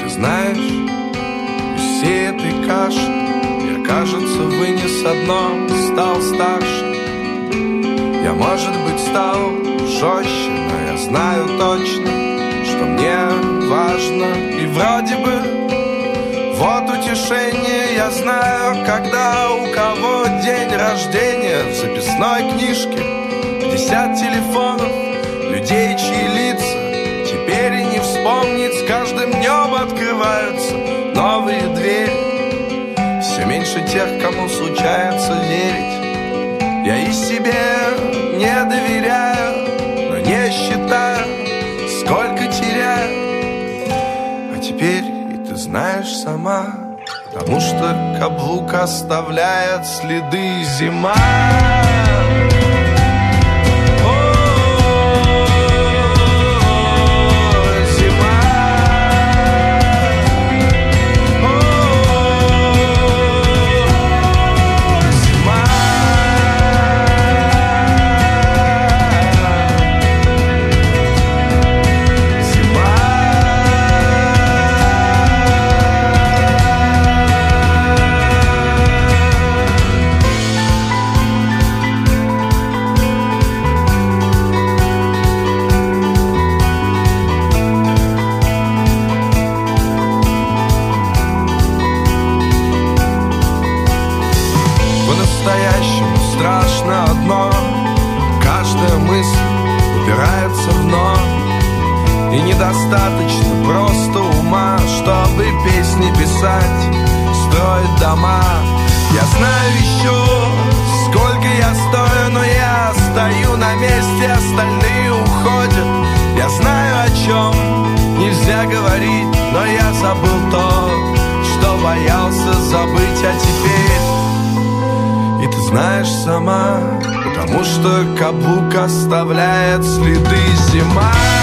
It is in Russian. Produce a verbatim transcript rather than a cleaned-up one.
знаешь, из всей этой каши я, кажется, вынес одно, стал старше. Я, может быть, стал жестче, но я знаю точно, что мне важно. И вроде бы вот утешение, я знаю, когда у кого день рождения. В записной книжке пятьдесят телефонов людей, чьи лица теперь и не вспомнить. С каждым днем открываются новые двери. Все меньше тех, кому случается верить. Я и себе не доверяю, но не считаю, сколько теряю. А теперь и ты знаешь сама, потому что каблук оставляет следы зима. По-настоящему страшно одно: каждая мысль упирается в дно. И недостаточно просто ума, чтобы песни писать, строить дома. Я знаю еще, сколько я стою, но я стою на месте, остальные уходят. Я знаю, о чем нельзя говорить, но я забыл то, что боялся забыть. А теперь и ты знаешь сама, потому что каблук оставляет следы зима.